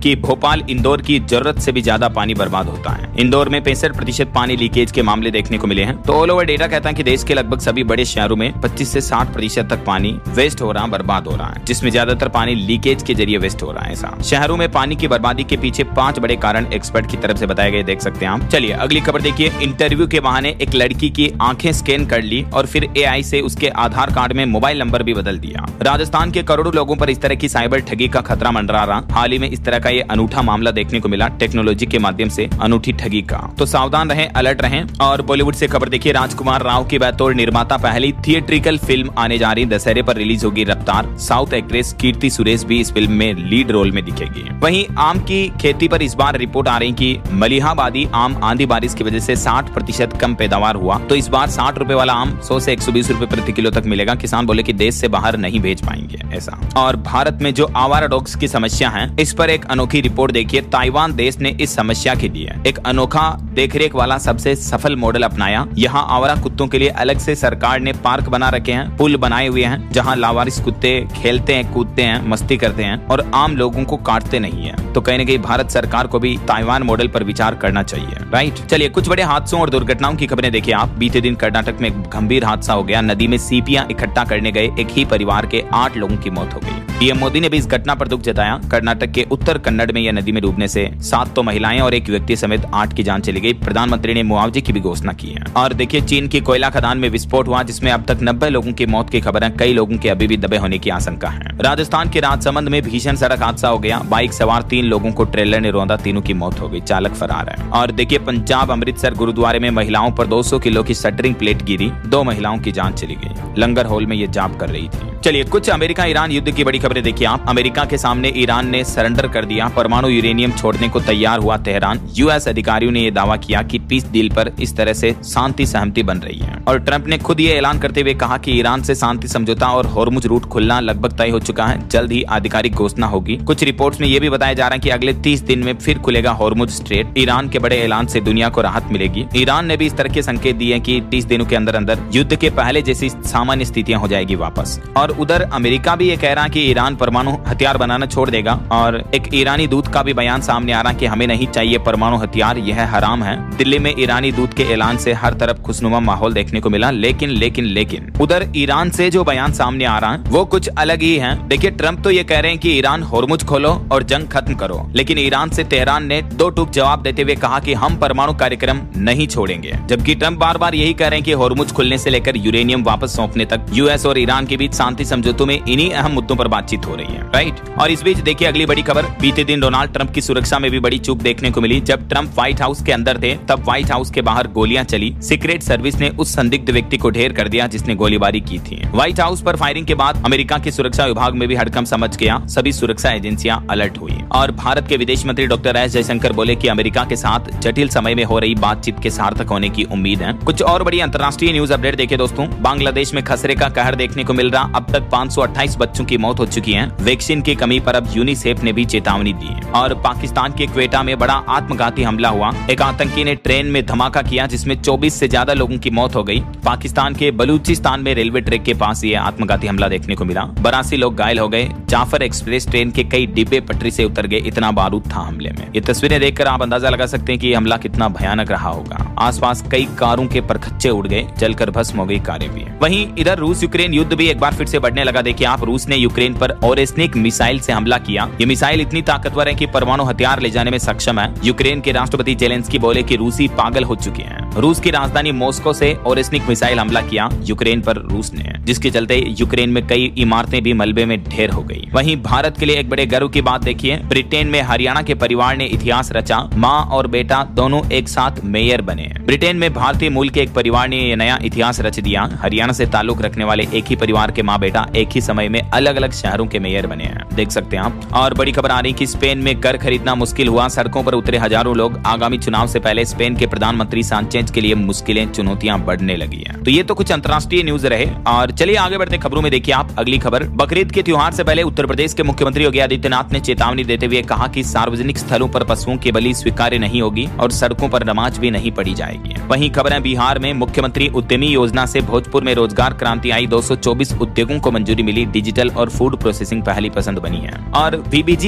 [SPEAKER 1] कि भोपाल इंदौर की जरूरत से भी ज्यादा पानी बर्बाद होता है। इंदौर में 65% पानी लीकेज के मामले देखने को मिले हैं। तो ऑल ओवर डेटा कहता है कि देश के लगभग सभी बड़े शहरों में 25 से 60% तक पानी वेस्ट हो रहा, बर्बाद हो रहा है, जिसमें ज्यादातर पानी लीकेज के जरिए वेस्ट हो रहा है। ऐसा शहरों में पानी की बर्बादी के पीछे 5 बड़े कारण एक्सपर्ट की तरफ से बताए गए, देख सकते हैं आप। चलिए अगली खबर देखिए। इंटरव्यू के बहाने एक लड़की की आंखें स्कैन कर ली और फिर एआई से उसके आधार कार्ड में मोबाइल नंबर भी बदल दिया। राजस्थान के करोड़ों लोगों पर इस तरह की साइबर ठगी का खतरा मंडरा रहा। हाल ही में इस तरह का ये अनूठा मामला देखने को मिला, टेक्नोलॉजी के माध्यम से अनूठी ठगी का। तो सावधान रहें, अलर्ट रहें। और बॉलीवुड से खबर देखिए। राजकुमार राव की बतौर निर्माता पहली थिएट्रिकल फिल्म आने जा रही, दशहरे पर रिलीज होगी रफ्तार। साउथ एक्ट्रेस कीर्ति सुरेश भी इस फिल्म में लीड रोल में दिखेगी। वहीं आम की खेती पर इस बार रिपोर्ट आ रही कि मलिहाबादी आम आंधी बारिश की वजह से 60% कम पैदावार हुआ। तो इस बार 60 रुपए वाला आम 100 से 120 रुपए प्रति किलो तक मिलेगा। किसान बोले कि देश से बाहर नहीं भेज पाएंगे ऐसा। और भारत में जो आवारा डॉग्स की समस्या है, इस पर एक अनोखी रिपोर्ट देखिए। ताइवान देश ने इस समस्या के लिए एक अनोखा देखरेख वाला सबसे सफल मॉडल अपनाया। यहाँ आवारा कुत्तों के लिए अलग से सरकार ने पार्क बना रखे हैं, पुल बनाए हुए हैं, जहाँ लावारिस कुत्ते खेलते हैं, कूदते हैं, मस्ती करते हैं और आम लोगों को काटते नहीं है। तो कहीं न कहीं भारत सरकार को भी ताइवान मॉडल पर विचार करना चाहिए, राइट। चलिए कुछ बड़े हादसों और दुर्घटनाओं की खबरें देखिए आप। बीते दिन कर्नाटक में एक गंभीर हादसा हो गया। नदी में सीपियां इकट्ठा करने गए एक ही परिवार के 8 लोगों की मौत हो गई। पीएम मोदी ने भी इस घटना पर दुख जताया। कर्नाटक के उत्तर कन्नड़ में यह नदी में डूबने से 7 तो महिलाएं और एक व्यक्ति समेत 8 की जान चली गई। प्रधानमंत्री ने मुआवजे की भी घोषणा की है। और देखिए चीन की कोयला खदान में विस्फोट हुआ, जिसमें अब तक 90 लोगों की मौत की खबर है। कई लोगों के अभी भी दबे होने की आशंका है। राजस्थान के राजसमंद में भीषण सड़क हादसा हो गया। बाइक सवार 3 लोगों को ट्रेलर ने रौंदा, तीनों की मौत हो गई, चालक फरार है। और देखिए पंजाब अमृतसर गुरुद्वारे में महिलाओं पर 200 किलो की शटरिंग प्लेट गिरी, 2 महिलाओं की जान चली गई। लंगर हॉल में ये जाप कर रही थी। चलिए कुछ अमेरिका ईरान युद्ध की बड़ी खबरें देखिए आप। अमेरिका के सामने ईरान ने सरेंडर कर दिया। परमाणु यूरेनियम छोड़ने को तैयार हुआ तेहरान। यूएस अधिकारियों ने यह दावा किया कि पीस डील पर इस तरह से शांति सहमति बन रही है। और ट्रंप ने खुद ये ऐलान करते हुए कहा कि ईरान से शांति समझौता और होर्मुज रूट खुलना लगभग तय हो चुका है। जल्द ही आधिकारिक घोषणा होगी। कुछ रिपोर्ट्स में यह भी बताया जा रहा है कि अगले 30 दिन में फिर खुलेगा होर्मुज स्ट्रेट। ईरान के बड़े ऐलान से दुनिया को राहत मिलेगी। ईरान ने भी इस तरह के संकेत दिए कि 30 दिनों के अंदर अंदर युद्ध के पहले जैसी सामान्य स्थितियां हो जाएगी वापस। और उधर अमेरिका भी ये कह रहा है कि ईरान परमाणु हथियार बनाना छोड़ देगा। और एक ईरानी दूत का भी बयान सामने आ रहा है कि हमें नहीं चाहिए परमाणु हथियार, यह हराम है। दिल्ली में ईरानी दूत के ऐलान से हर तरफ खुशनुमा माहौल देखने को मिला। लेकिन उधर ईरान से जो बयान सामने आ रहा है वो कुछ अलग ही है। देखिए ट्रंप तो ये कह रहे हैं कि ईरान होर्मुज खोलो और जंग खत्म करो, लेकिन ईरान से तेहरान ने 2 टूक जवाब देते हुए कहा कि हम परमाणु कार्यक्रम नहीं छोड़ेंगे। जबकि ट्रंप बार बार यही कह रहे हैं कि होर्मुज खुलने से लेकर यूरेनियम वापस सौंपने तक यूएस और ईरान के बीच शांति समझौतों में इन्हीं अहम मुद्दों पर बातचीत हो रही है, राइट। और इस बीच देखिए अगली बड़ी खबर। बीते दिन डोनाल्ड ट्रंप की सुरक्षा में भी बड़ी चूक देखने को मिली। जब ट्रंप व्हाइट हाउस के अंदर थे तब व्हाइट हाउस के बाहर गोलियां चली। सीक्रेट सर्विस ने उस संदिग्ध व्यक्ति को ढेर कर दिया जिसने गोलीबारी की थी। व्हाइट हाउस पर फायरिंग के बाद अमेरिका के सुरक्षा विभाग में भी हड़कंप समझ गया। सभी सुरक्षा एजेंसियां अलर्ट हुई। और भारत के विदेश मंत्री डॉक्टर एस जयशंकर बोले कि अमेरिका के साथ जटिल समय में हो रही बातचीत के सार्थक होने की उम्मीद है। कुछ और बड़ी अंतर्राष्ट्रीय न्यूज अपडेट देखिए दोस्तों। बांग्लादेश में खसरे का कहर देखने को मिल रहा। अब तक 528 बच्चों की मौत हो चुकी है। वैक्सीन की कमी पर अब यूनिसेफ ने भी चेतावनी दी है। और पाकिस्तान के क्वेटा में बड़ा आत्मघाती हमला हुआ। एक आतंकी ने ट्रेन में धमाका किया जिसमें 24 से ज्यादा लोगों की मौत हो गई। पाकिस्तान के बलूचिस्तान में रेलवे ट्रैक के पास ये आत्मघाती हमला देखने को मिला। 82 लोग घायल हो गए। जाफर एक्सप्रेस ट्रेन के कई डिब्बे पटरी से उतर गए, इतना बारूद था हमले में। ये तस्वीरें देखकर आप अंदाजा लगा सकते हैं कि ये हमला कितना भयानक रहा होगा। आसपास कई कारों के परखच्चे उड़ गए, जलकर भस्म हो गई कारें भी। वहीं इधर रूस यूक्रेन युद्ध भी एक बार फिर से बढ़ने लगा। देखिए आप, रूस ने यूक्रेन पर ओरेस्निक मिसाइल से हमला किया। ये मिसाइल इतनी ताकतवर है कि परमाणु हथियार ले जाने में सक्षम है। यूक्रेन के राष्ट्रपति जेलेंस्की बोले कि रूसी पागल हो चुके हैं। रूस की राजधानी मॉस्को से ओरेस्निक मिसाइल हमला किया यूक्रेन पर रूस ने, जिसके चलते यूक्रेन में कई इमारतें भी मलबे में ढेर हो गई। वहीं भारत के लिए एक बड़े गर्व की बात देखिए। ब्रिटेन में हरियाणा के परिवार ने इतिहास रचा। माँ और बेटा दोनों एक साथ मेयर बने। ब्रिटेन में भारतीय मूल के एक परिवार ने यह नया इतिहास रच दिया। हरियाणा से ताल्लुक रखने वाले एक ही परिवार के माँ बेटा एक ही समय में अलग अलग शहरों के मेयर बने हैं, देख सकते हैं आप। और बड़ी खबर आ रही कि स्पेन में घर खरीदना मुश्किल हुआ। सड़कों पर उतरे हजारों लोग। आगामी चुनाव से पहले स्पेन के प्रधानमंत्री सांचेज के लिए मुश्किलें, चुनौतियां बढ़ने लगी हैं। तो ये तो कुछ अंतर्राष्ट्रीय न्यूज रहे। और चलिए आगे बढ़ते खबरों में देखिए आप अगली खबर। बकरीद के त्योहार से पहले उत्तर प्रदेश के मुख्यमंत्री योगी आदित्यनाथ ने चेतावनी देते हुए कहा कि सार्वजनिक स्थलों पर पशुओं की बलि स्वीकार्य नहीं होगी और सड़कों पर नमाज भी नहीं पढ़ी जाएगी। वहीं खबर है बिहार में मुख्यमंत्री उद्यमी योजना से भोजपुर में रोजगार क्रांति आई। 224 उद्योगों को मंजूरी मिली। डिजिटल और फूड प्रोसेसिंग पहली पसंद बनी है। और वीबीजी रामजी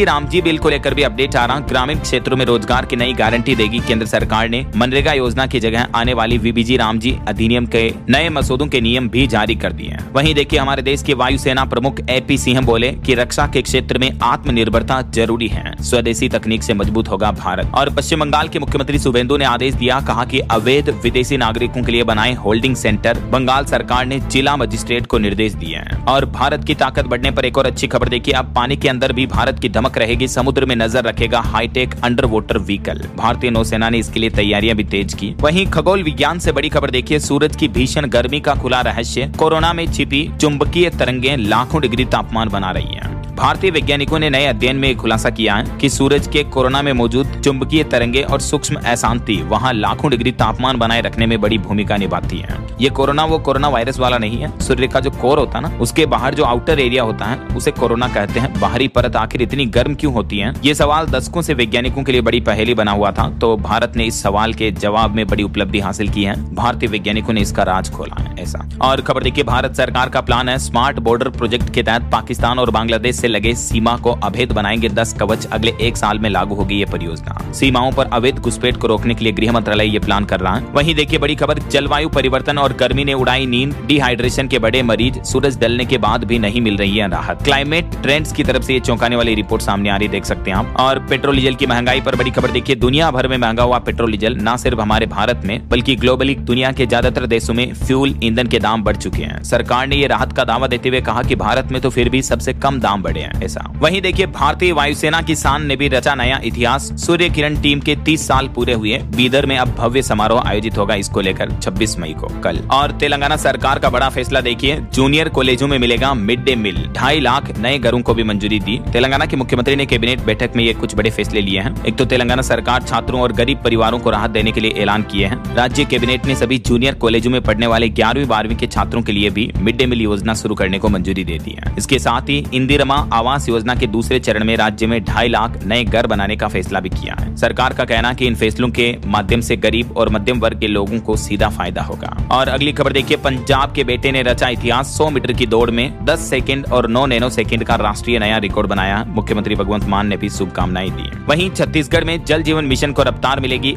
[SPEAKER 1] बिल को लेकर भी अपडेट आ रहा। ग्रामीण क्षेत्रों में रोजगार की नई गारंटी देगी केंद्र सरकार ने। मनरेगा योजना की जगह आने वाली वीबीजी रामजी अधिनियम के नए मसौदों के नियम भी जारी कर दिए हैं। वहीं देखिए हमारे देश के वायुसेना प्रमुख एपी सिंह बोले कि रक्षा के क्षेत्र में आत्मनिर्भरता जरूरी है, स्वदेशी तकनीक से मजबूत होगा भारत। और पश्चिम बंगाल के मुख्यमंत्री शुभेंदु ने आदेश दिया, कहा कि अवैध विदेशी नागरिकों के लिए बनाए होल्डिंग सेंटर। बंगाल सरकार ने जिला मजिस्ट्रेट को निर्देश दिए हैं। और भारत की ताकत बढ़ने पर एक और अच्छी खबर देखिए, अब पानी के अंदर भी भारत की धमक रहेगी। समुद्र में नजर रखेगा हाईटेक अंडर वाटर व्हीकल। भारतीय नौसेना ने इसके लिए तैयारियां भी तेज की। वहीं खगोल विज्ञान से बड़ी खबर देखिए, सूरज की भीषण गर्मी का खुला रहस्य। कोरोना में छिपी चुंबकीय तरंगें लाखों डिग्री तापमान बना रही हैं। भारतीय वैज्ञानिकों ने नए अध्ययन में खुलासा किया है कि सूरज के कोरोना में मौजूद चुंबकीय तरंगे और सूक्ष्म अशांति वहां लाखों डिग्री तापमान बनाए रखने में बड़ी भूमिका निभाती है। ये कोरोना वो कोरोना वायरस वाला नहीं है। सूर्य का जो कोर होता है ना, उसके बाहर जो आउटर एरिया होता है उसे कोरोना कहते हैं। बाहरी परत आखिर इतनी गर्म क्यों होती है? ये सवाल दशकों से वैज्ञानिकों के लिए बड़ी पहेली बना हुआ था। तो भारत ने इस सवाल के जवाब में बड़ी उपलब्धि हासिल की है। भारतीय वैज्ञानिकों ने इसका राज खोला है ऐसा। और खबर देखिए, भारत सरकार का प्लान है स्मार्ट बॉर्डर प्रोजेक्ट के तहत पाकिस्तान और बांग्लादेश से लगे सीमा को अभेद बनाएंगे 10 कवच। अगले 1 साल में लागू होगी ये परियोजना। सीमाओं पर अवैध घुसपैठ को रोकने के लिए गृह मंत्रालय ये प्लान कर रहा है। वहीं देखिए बड़ी खबर, जलवायु परिवर्तन और गर्मी ने उड़ाई नींद। डिहाइड्रेशन के बड़े मरीज, सूरज ढलने के बाद भी नहीं मिल रही है राहत। क्लाइमेट ट्रेंड्स की तरफ से ये चौंकाने वाली रिपोर्ट सामने आ रही, देख सकते हैं आप। और पेट्रोल डीजल की महंगाई पर बड़ी खबर देखिए, दुनिया भर में महंगा हुआ पेट्रोल डीजल। न सिर्फ हमारे भारत में बल्कि ग्लोबली दुनिया के ज्यादातर देशों में फ्यूल ईंधन के दाम बढ़ चुके हैं। सरकार ने ये राहत का दावा देते हुए कहा कि भारत में तो फिर भी सबसे कम दाम बढ़े हैं ऐसा। वहीं देखिए भारतीय वायुसेना की शान ने भी रचा नया इतिहास। सूर्य किरण टीम के 30 साल पूरे हुए। बीदर में अब भव्य समारोह आयोजित होगा इसको लेकर 26 मई को कल। और तेलंगाना सरकार का बड़ा फैसला देखिए, जूनियर कॉलेजों में मिलेगा मिड डे मील। 2.5 लाख नए घरों को भी मंजूरी दी। तेलंगाना के मुख्यमंत्री ने कैबिनेट बैठक में ये कुछ बड़े फैसले लिए हैं। एक तो तेलंगाना सरकार छात्रों और गरीब परिवारों को राहत देने के लिए ऐलान किए हैं। राज्य कैबिनेट ने सभी जूनियर कॉलेजों में पढ़ने वाले 11वीं 12वीं के छात्रों के लिए भी मिड डे मील योजना शुरू करने को मंजूरी दे दी है। इसके साथ ही इंदिरमा आवास योजना के दूसरे चरण में राज्य में 2.5 लाख नए घर बनाने का फैसला भी किया है। सरकार का कहना है कि इन फैसलों के माध्यम से गरीब और मध्यम वर्ग के लोगों को सीधा फायदा होगा। और अगली खबर देखिए, पंजाब के बेटे ने रचा इतिहास। 100 मीटर की दौड़ में 10 सेकंड और 9 नैनो सेकंड का राष्ट्रीय नया रिकॉर्ड बनाया। मुख्यमंत्री भगवंत मान ने भी शुभकामनाएं दी। वहीं छत्तीसगढ़ में जल जीवन मिशन को रफ्तार मिलेगी।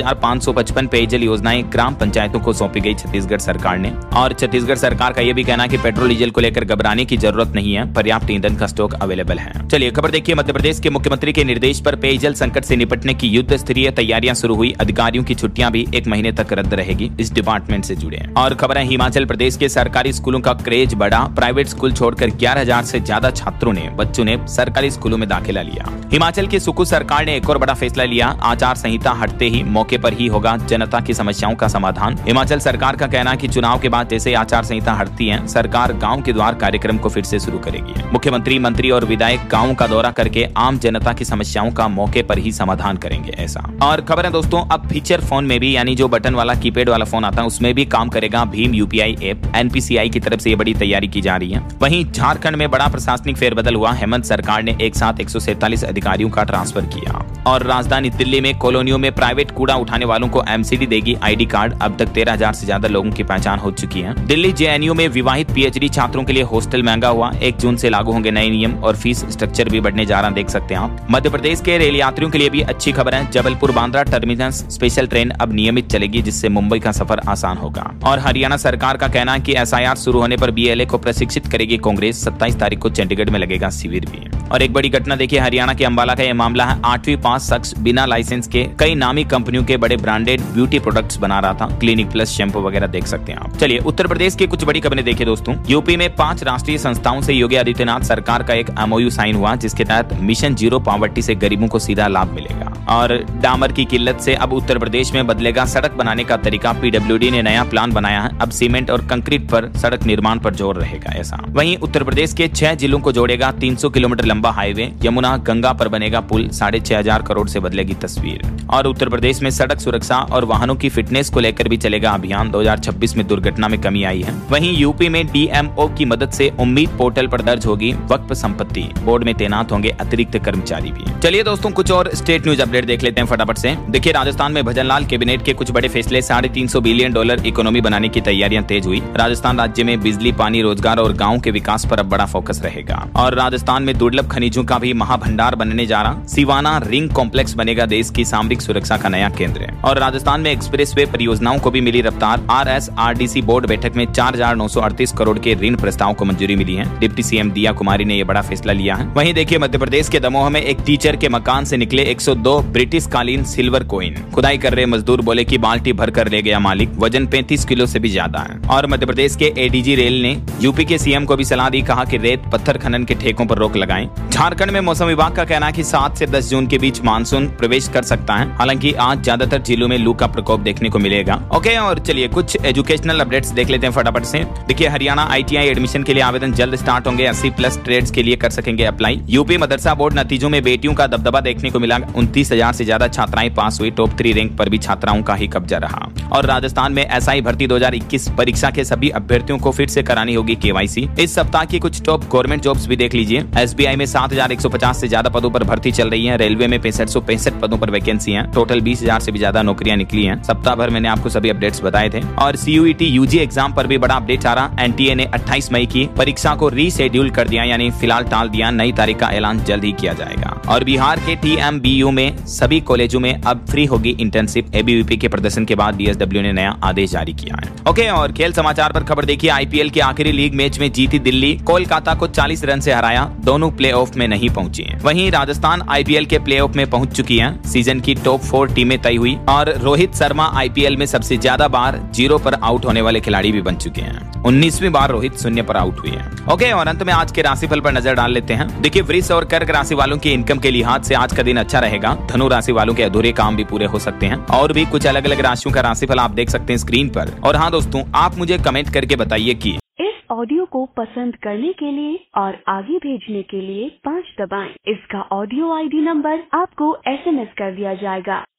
[SPEAKER 1] 8,555 पेयजल योजनाएं ग्राम पंचायतों को सौंपी गई छत्तीसगढ़ सरकार ने। और छत्तीसगढ़ सरकार का यह भी कहना है कि पेट्रोल डीजल को लेकर घबराने की जरूरत नहीं है, पर्याप्त ईंधन का स्टॉक अवेलेबल है। चलिए खबर देखिए, मध्य प्रदेश के मुख्यमंत्री के निर्देश पर पेयजल संकट से निपटने की युद्ध स्तरीय तैयारियां शुरू हुई। अधिकारियों की छुट्टियां भी 1 महीने तक रद्द रहेगी। इस डिपार्टमेंट से जुड़े। और खबर है, हिमाचल प्रदेश के सरकारी स्कूलों का क्रेज बढ़ा। प्राइवेट स्कूल छोड़कर 11,000 से ज्यादा बच्चों ने सरकारी स्कूलों में दाखिला लिया। हिमाचल की सुकू सरकार ने एक और बड़ा फैसला लिया। आचार संहिता हटते ही मौके पर ही होगा जनता की समस्याओं का समाधान। हिमाचल सरकार का कहना है कि चुनाव के बाद जैसे आचार संहिता हटती है, सरकार गाँव के द्वार कार्यक्रम को फिर से शुरू करेगी। मुख्यमंत्री, मंत्री और विधायक गाँव का दौरा करके आम जनता की समस्याओं का मौके पर ही समाधान करेंगे ऐसा। और खबर है दोस्तों, अब फीचर फोन में भी, यानी जो बटन वाला कीपैड वाला फोन आता है उसमें भी काम करेगा भीम यूपीआई ऐप। एनपीसीआई की तरफ से ये बड़ी तैयारी की जा रही है। वहीं झारखंड में बड़ा प्रशासनिक फेरबदल हुआ। हेमंत सरकार ने एक साथ 147 अधिकारियों का ट्रांसफर किया। और राजधानी दिल्ली में कॉलोनियों में प्राइवेट कूड़ा उठाने वालों को एमसीडी देगी आईडी कार्ड। अब तक 13,000 से ज्यादा लोगों की पहचान हो चुकी है। दिल्ली जेएनयू में विवाहित पीएचडी छात्रों के लिए हॉस्टल महंगा हुआ। 1 जून से लागू होंगे नए नियम और फीस स्ट्रक्चर भी बढ़ने जा रहा, देख सकते हैं आप। मध्य प्रदेश के रेल यात्रियों के लिए भी अच्छी खबर है। Jabalpur Bandra terminus special train अब नियमित चलेगी, जिससे मुंबई का सफर आसान होगा। और हरियाणा सरकार का कहना है कि एसआईआर शुरू होने पर बीएलए को प्रशिक्षित करेगी कांग्रेस। 27 तारीख को चंडीगढ़ में लगेगा शिविर भी। और एक बड़ी घटना देखिए, हरियाणा के अंबाला का यह मामला है। 8वीं पास शख्स बिना लाइसेंस के कई नामी कंपनियों के बड़े ब्रांडेड ब्यूटी प्रोडक्ट्स बना रहा था। क्लिनिक प्लस, शैम्पू वगैरह, देख सकते हैं आप। चलिए उत्तर प्रदेश की कुछ बड़ी खबरें देखिए दोस्तों। यूपी में 5 राष्ट्रीय संस्थाओं से योगी आदित्यनाथ सरकार का एक एमओयू साइन हुआ, जिसके तहत मिशन जीरो पॉवर्टी से गरीबों को सीधा लाभ मिलेगा। और डामर की किल्लत से अब उत्तर प्रदेश में बदलेगा सड़क बनाने का तरीका। पीडब्ल्यूडी ने नया प्लान बनाया है। अब सीमेंट और कंक्रीट पर सड़क निर्माण पर जोर रहेगा ऐसा। वहीं उत्तर प्रदेश के 6 जिलों को जोड़ेगा 300 किलोमीटर लंबा हाईवे। यमुना गंगा पर बनेगा पुल। 6,500 करोड़ से बदलेगी तस्वीर। और उत्तर प्रदेश में सड़क सुरक्षा और वाहनों की फिटनेस को लेकर भी चलेगा अभियान। 2026 में दुर्घटना में कमी आई है। वहीं यूपी में डीएमओ की मदद से उम्मीद पोर्टल पर दर्ज होगी वक्फ संपत्ति। बोर्ड में तैनात होंगे अतिरिक्त कर्मचारी भी। चलिए दोस्तों, कुछ और स्टेट न्यूज अपडेट देख लेते हैं फटाफट से। देखिए, राजस्थान में भजनलाल कैबिनेट के कुछ बड़े फैसले। $350 बिलियन इकोनॉमी बनाने की तैयारियां तेज हुई। राजस्थान राज्य में बिजली, पानी, रोजगार और गाँव के विकास पर अब बड़ा फोकस रहेगा। और राजस्थान में दुर्लभ दुर्लभ खनिजों का भी महाभंडार बनने जा रहा। सिवाना रिंग कॉम्प्लेक्स बनेगा देश की सामरिक सुरक्षा का नया केंद्र। और राजस्थान में एक्सप्रेसवे परियोजनाओं को भी मिली रफ्तार। RSRDC बोर्ड बैठक में 4,938 करोड़ के ऋण प्रस्ताव को मंजूरी मिली है। डिप्टी सीएम दिया कुमारी ने यह बड़ा फैसला लिया है। वहीं देखिए मध्य प्रदेश के दमोह में एक टीचर के मकान से निकले 102 ब्रिटिश कालीन सिल्वर कॉइन। खुदाई कर रहे मजदूर बोले कि बाल्टी भर कर ले गया मालिक, वजन 35 किलो से भी ज्यादा है। और मध्य प्रदेश के ADG रेल ने यूपी के सीएम को भी सलाह दी, कहा कि रेत पत्थर खनन के ठेकों पर रोक लगाएं। झारखंड में मौसम विभाग का कहना है कि 7 से 10 जून के बीच मानसून प्रवेश कर सकता है। हालांकि आज ज्यादातर जिलों में लू का प्रकोप देखने को मिलेगा। ओके, और चलिए कुछ एजुकेशनल अपडेट्स देख लेते हैं फटाफट से। देखिए हरियाणा ITI एडमिशन के लिए आवेदन जल्द स्टार्ट होंगे। 80+ ट्रेड्स के लिए कर सकेंगे अप्लाई। यूपी मदरसा बोर्ड नतीजों में बेटियों का दबदबा देखने को मिला। 29,000 से ज्यादा छात्राएं पास हुई। टॉप 3 रैंक पर भी छात्राओं का ही कब्जा रहा। और राजस्थान में SI भर्ती 2021 परीक्षा के सभी अभ्यर्थियों को फिर से करानी होगी KYC। इस सप्ताह की कुछ टॉप गवर्नमेंट जॉब्स भी देख लीजिए। SBI में 7,150 से ज्यादा पदों पर भर्ती चल रही है। रेलवे में 6565 पदों पर वैकेंसी है। टोटल 20,000 से भी ज्यादा नौकरियां निकली हैं। सप्ताह भर मैंने आपको सभी अपडेट्स बताए थे। और CUET UG एग्जाम पर भी बड़ा अपडेट आ रहा। NTA ने 28 मई की परीक्षा को रीशेड्यूल कर दिया, यानी फिलहाल टाल दिया। नई तारीख का ऐलान जल्द ही किया जाएगा। और बिहार के TMBU में सभी कॉलेजों में अब फ्री होगी इंटर्नशिप। ABVP के प्रदर्शन के बाद DSW ने नया आदेश जारी किया है। ओके, और खेल समाचार पर खबर देखिए। IPL के आखिरी लीग मैच में जीती दिल्ली कोलकाता को 40 रन से हराया। दोनों प्लेऑफ में नहीं पहुंची हैं। वहीं राजस्थान IPL के प्लेऑफ में पहुंच चुकी है। सीजन की टॉप 4 टीमें तय हुई। और रोहित शर्मा IPL में सबसे ज्यादा बार 0 पर आउट होने वाले खिलाड़ी भी बन चुके हैं। 19वीं बार रोहित 0 पर आउट हुए हैं। ओके, और अंत में आज के राशिफल पर नजर डाल लेते हैं। देखिए वृष और कर्क राशि वालों की इनकम के लिहाज से आज का दिन अच्छा रहेगा। धनु राशि वालों के अधूरे काम भी पूरे हो सकते हैं। और भी कुछ अलग अलग राशियों का राशिफल आप देख सकते हैं स्क्रीन पर। और हाँ दोस्तों, आप मुझे कमेंट करके बताइए कि
[SPEAKER 2] इस ऑडियो को पसंद करने के लिए और आगे भेजने के लिए 5 दबाएं। इसका ऑडियो ID नंबर आपको SMS कर दिया जाएगा।